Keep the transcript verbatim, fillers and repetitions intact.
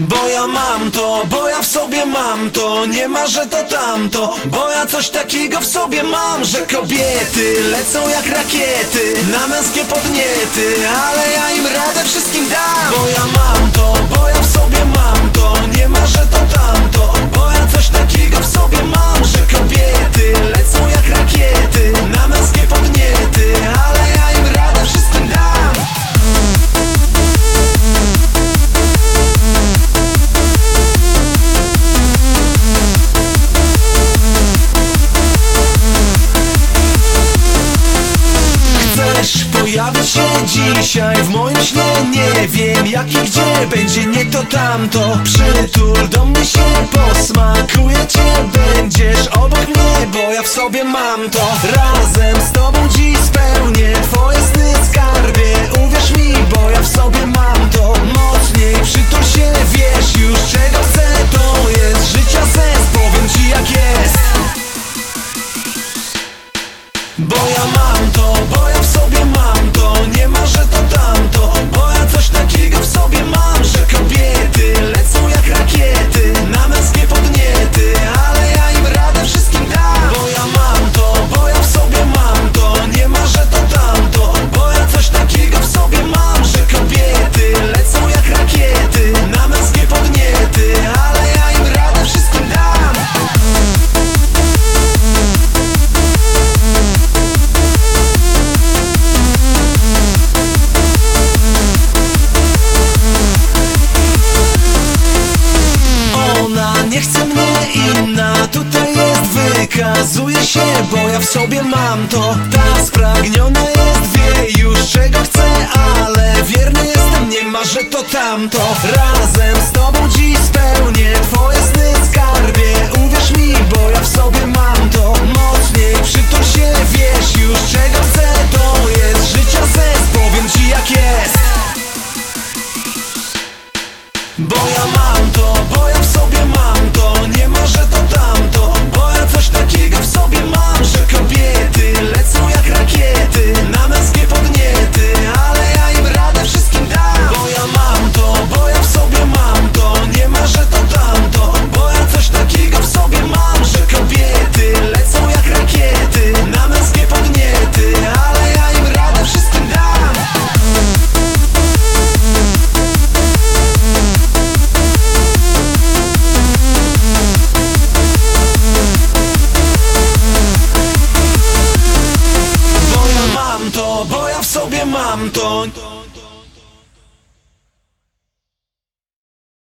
Bo ja mam to, bo ja w sobie mam to. Nie ma, że to tamto. Bo ja coś takiego w sobie mam, że kobiety lecą jak rakiety na męskie podniety, ale ja im radę wszystkim dam. Bo ja mam to, bo ja w sobie mam to. Nie ma, że to tamto. Bo ja coś takiego w sobie mam, że kobiety lecą jak rakiety na męskie podniety, ale ja im radę wszystkim dam. Chcesz pojawić się dzisiaj w moim śnie? Nie wiem jak i gdzie, będzie nie to tamto. Przytul do mnie się, posmakuję cię. Będziesz obok mnie, bo ja w sobie mam to. Razem z tobą dziś spełnię twoje sny, skarbie. Uwierz mi, bo ja w sobie mam to. Mocniej przytul się, wiesz już czego chcę. To jest życia sens, powiem ci jak jest. Bo ja mam to, bo ja w sobie mam to. Nie ma, że to tamto. Bo ja coś takiego w sobie mam, że kobiety lecą jak rakiety na męskie podniety, ale ja im radę wszystkim dam. Bo ja mam to, bo ja w sobie mam to. Nie ma, że to tamto. Bo ja coś takiego w sobie mam, że kobiety lecą jak rakiety na męskie podniety, ale ja im radę wszystkim dam. Nie chce mnie inna, tutaj jest, wykazuje się, bo ja w sobie mam to. Ta spragniona jest, wie już czego chce, ale wierny jestem, nie ma, że to tamto. Razem z tobą dziś spełnię twoje sny, skarbie. Uwierz mi, bo ja w sobie mam to. Mocniej przytul się, wiesz już czego chcę. To jest życia sens, powiem ci jak jest. Bo ja mam to, bo ja w sobie mam to. Nie ma, że to tamto. Bo ja coś takiego w sobie mam.